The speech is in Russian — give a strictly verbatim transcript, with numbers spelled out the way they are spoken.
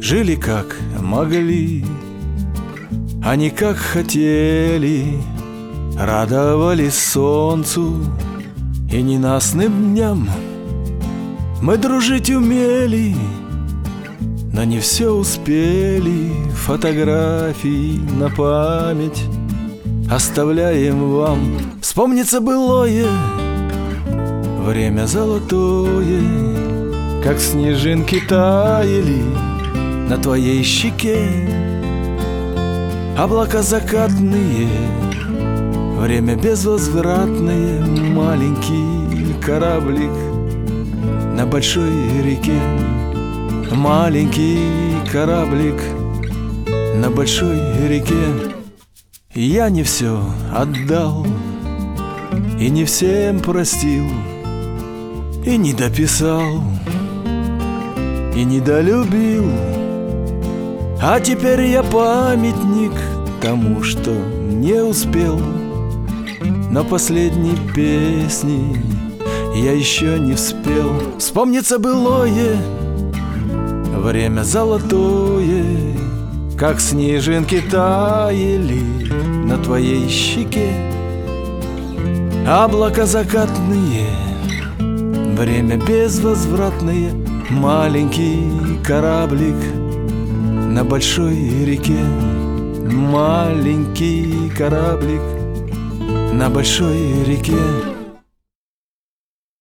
жили как могли, а не как хотели, радовались солнцу и ненастным дням. Мы дружить умели, но не все успели. Фотографии на память оставляем вам. Вспомнится былое, время золотое, как снежинки таяли на твоей щеке. Облака закатные, время безвозвратное, маленький кораблик на большой реке. Маленький кораблик на большой реке. Я не все отдал и не всем простил, и не дописал, и недолюбил. А теперь я памятник тому, что не успел. Но последней песни я еще не вспел. Вспомнится былое, время золотое, как снежинки таяли на твоей щеке. Облака закатные, время безвозвратное, маленький кораблик на большой реке. Маленький кораблик на большой реке.